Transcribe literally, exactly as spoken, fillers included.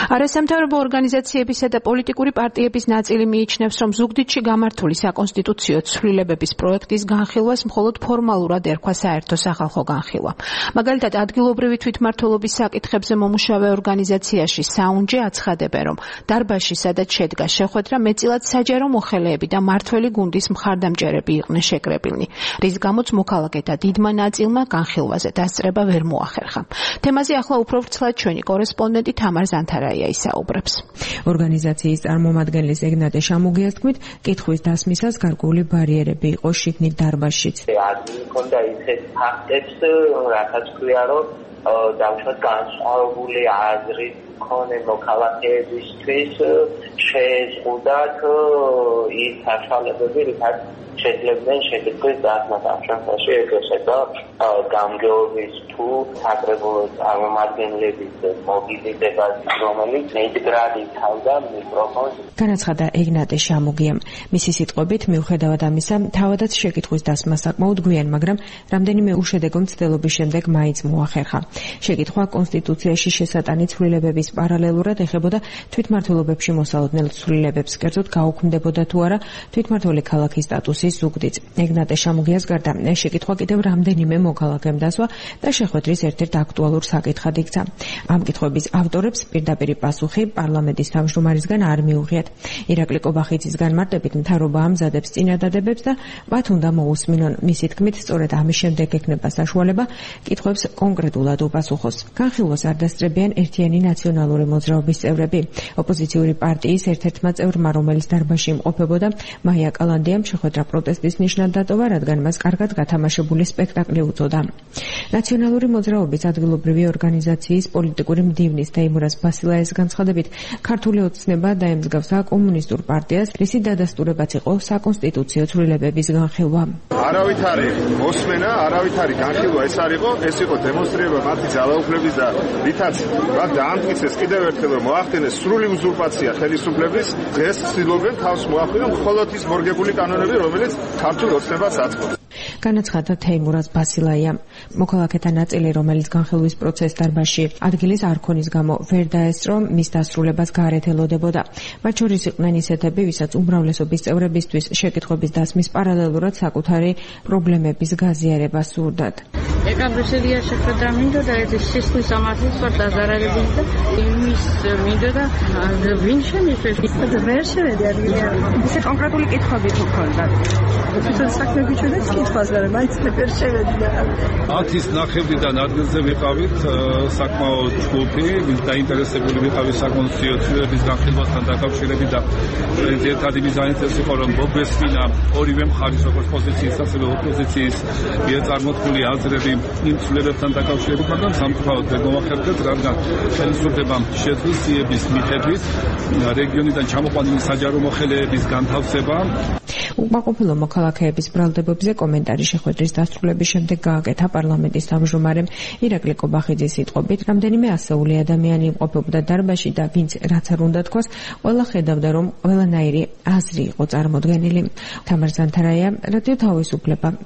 არასამთავრობო ორგანიზაციებისა და პოლიტიკური პარტიების ნაწილი მიიჩნევს, რომ ზუგდიდში გამართული საკონსტიტუციო ცვლილებების პროექტის განხილვას მხოლოდ ფორმალურად ერქვა საერთო სახალხო განხილვა. მაგალითად, ადგილობრივი თვითმმართველობის საკითხებზე მომუშავე ორგანიზაციაში საუნჯე აცხადებენ, რომ დარბაზში, სადაც შედგა შეხვედრა, მეტწილად საჯარო მოხელეები და მართველი გუნდის მხარდამჭერები იყვნენ შეკრებილნი, რის გამოც მოქალაქეთა დიდმა ნაწილმა განხილვაზე დასწრება ვერ მოახერხა. თემაზე ახლა უფრო ვრცლად ჩვენი კორესპონდენტი თამარ ზანთარაია ისაუბრებს. ორგანიზაციის წარმომადგენლის ეგნატე შამუგიას თქმით, კითხვის დასმისას გარკვეული ბარიერები იყო შიგნით დარბაზშიც. ადგილი ჰქონდა ისეთ ფაქტებს, რასაც ქვია, რომ დავუშვათ განსხვავებული აზრის მქონე მოქალაქეებისთვის შეეზღუდათ ის საშუალებები, რითაც შეძლებდნენ შეკითხვის დასმას ამ შემთხვევაში ეგრესება გამგეობის თუ საკრებულო წარმომადგენლების მობილიზებას, რომელიც მეჯგრად იცავდა მიკროფონს. განაცხადა ეგნატე შამუგიამ. მისი სიტყვებით, მიუხედავად ამისა, თავადაც შეკითხვის დასმა საკმაოდ გვიან, მაგრამ რამდენიმე უშედეგო მცდელობის შემდეგ მაინც მოახერხა. შეკითხვა კონსტიტუციაში შესატანი ცვლილებების პარალელურად ეხებოდა თვითმმართველობებში მოსალოდნელ ცვლილებებს, კერძოდ გაუქმდებოდა თუ არა თვითმმართველი ქალაქის სტატუსი ზუგდიდს. ეგნატე შამუგიას გარდა შეკითხვა კიდევ რამდენიმე მოქალაქემ დასვა და შეხვედრის ერთ-ერთ აქტუალურ საკითხად იქცა. ამ კითხვების ავტორებს პირდაპირ პასუხი პარლამენტის თავმჯდომარისგან არ მიუღიათ. ირაკლი კობახიძის განმარტებით, მთავრობა ამზადებს წინადადებებს და მათ უნდა მოусმინონ. მისი თქმით, სწორედ ამის შემდეგ ექნება საშუალება კითხვებს კონკრეტულად უპასუხოს. განხილვას არ დასწრებიან ერთიანი ნაციონალური მოძრაობის წევრები. ოპოზიციური პარტიის ერთ-ერთმა წევრმა, რომელიც დარბაზში იმყოფებოდა, მაია კალანდიამ შეხვედრა პროტესტის ნიშნად დატოვა, რადგან მას კარგად გათამაშებული სპექტაკლი უწოდა. ნაციონალური მოძრაობის ადგილობრივი ორგანიზაციის პოლიტიკური მდივნის თეიმურაზ ბასილაის განცხადებით, ქართული ოცნება დაემსგავსა კომუნისტურ პარტიას, რისი დადასტურებაც იყო საკონსტიტუციო ცვლილებების განხილვა. არავითარი მოსმენა, არავითარი განხილვა ეს არ იყო, ეს იყო დემონსტრირება მათი ძალაუფლების და რითაც მათ დაამტკიცეს კიდევ ერთხელ, რომ მოახდინეს სრული უზურპაცია ხელისუფლების. დღეს ცდილობენ თავს მოახდინონ მხოლოდ ის მორგებული კანონები, რომელიც ქართულ ოცნებას აწყობს. განაცხადა თეიმურაზ ბასილაია. მოქალაქეთა ნაწილი, რომელიც განხილვის პროცესს დარბაზში ადგილის არ ქონის გამო ვერ დაესწრო, მის დასრულებას გარეთ ელოდებოდა. მათ შორის იყვნენ ისეთები, ვისაც უმრავლესობის წევრებისთვის შეკითხვების დასმის პარალელურად საკუთარი პრობლემების გაზიარება სურდათ. ეკაბრისელია შეხვედრა მინდოდა ეს სისხლის ამართლის ვარ დაზარალებული და იმის მინდოდა ვინ შემიძლია ვერ შევედი ადგილი ისე კონკრეტული კითხვები თუ ქონდათ თვითონ საქმეები ჩვენს კითხვას და მაინც ვერ შევედი და ათის ნახევრიდან ადგილზე ვიყავით საკმაოდ ჯგუფი დაინტერესებული ვიყავით საკონსტიტუციო ცვლილებების განხილვასთან დაკავშირებით და ერთადერთი მიზანიც იყო რომ მოგვესმინა ორივე მხარის როგორც პოზიციის ასევე ოპოზიციის მიერ წარმოქმნილი აზრები იმ ცვლილებებთან დაკავშირებით, მაგრამ სამწუხაროდ ვერ მოახერხეთ, რადგან ხელისუფლებამ შეძლოს სიების მიხედვით რეგიონიდან ჩამოყვანილი საჯარო მოხელეების განთავსება. უკმაყოფილო მოქალაქეების ბრალდებებზე კომენტარი შეხვედრის დასრულების შემდეგ გააკეთა პარლამენტის თავმჯდომარემ ირაკლი კობახიძის სიტყვებით, რამდენიმე ასეული ადამიანი იმყოფებოდა დარბაზში და ვინც რაც არ უნდა თქვას, ყველა ხედავდა, რომ ყველანაირი აზრი იყო წარმოდგენილი. თამარ ზანთარაია, რადიო თავისუფლება.